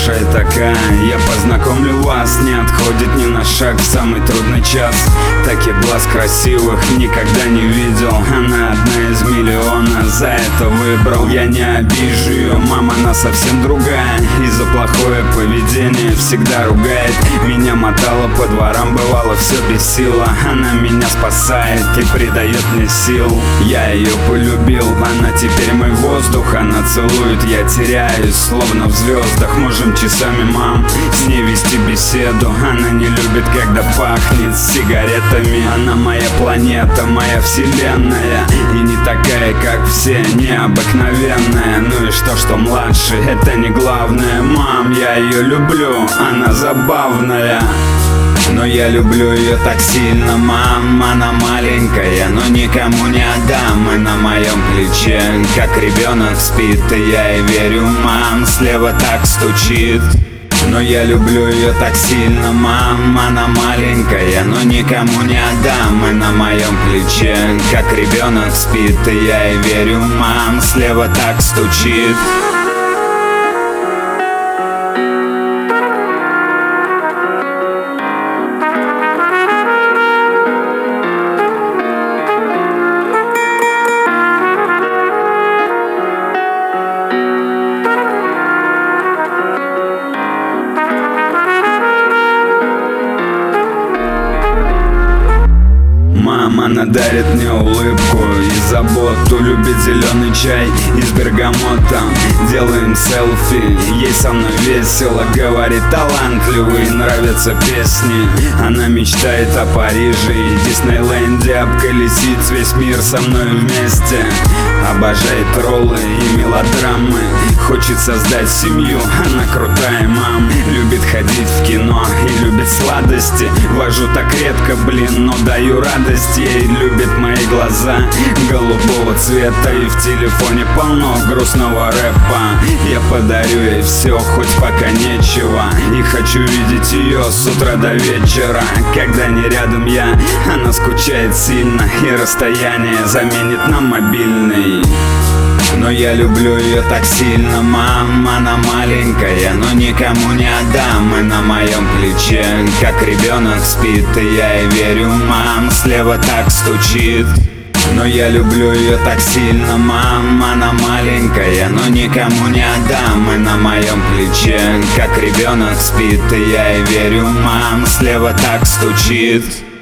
хорошая такая. Я познакомлю вас, не отходит ни на шаг в самый трудный час. Таких глаз красивых никогда не видел. Она одна из миллиона, за это выбрал. Я не обижу ее, мама, она совсем другая. И за плохое поведение всегда ругает. Меня мотала по дворам, бывало все бесило. Она меня спасает и придает мне сил. Я ее полюбил, она теперь мой воздух. Она целует, я теряюсь, словно в звездах. Можем часами, мам, с ней вести беседу. Она не любит, когда пахнет сигаретами. Она моя планета, моя вселенная. И не такая, как все, необыкновенная. Ну и что младше, это не главное. Мам, я ее люблю, она забавная. Но я люблю ее так сильно, мам. Она маленькая, но никому не отдам. И на моем плече, как ребенок спит. И я ей верю, мам, слева так стучит. Но я люблю ее так сильно, мам. Она маленькая, но никому не отдам. И на моем плече, как ребенок спит. И я ей верю, мам, слева так стучит. Она дарит мне улыбку и заботу. Любит зеленый чай из бергамота. Делаем селфи, ей со мной весело. Говорит, талантливый, нравятся песни. Она мечтает о Париже и Диснейленде. Обколесить весь мир со мной вместе. Обожает роллы и мелодрамы. Хочет создать семью, она крутая, мам. Любит ходить в кино и любит сладости. Вожу так редко, блин, но даю радость ей. Любит мои глаза голубого цвета. И в телефоне полно грустного рэпа. Я подарю ей все, хоть пока нечего. И хочу видеть ее с утра до вечера. Когда не рядом я, она скучает сильно. И расстояние заменит нам мобильный. Но я люблю ее так сильно, мам. Она маленькая, но никому не отдам. И на моем плече, как ребенок спит. И я ей верю, мам, слева так стучит. Но я люблю ее так сильно, мам. Она маленькая, но никому не отдам. И на моем плече, как ребенок спит. И я ей верю, мам, слева так стучит.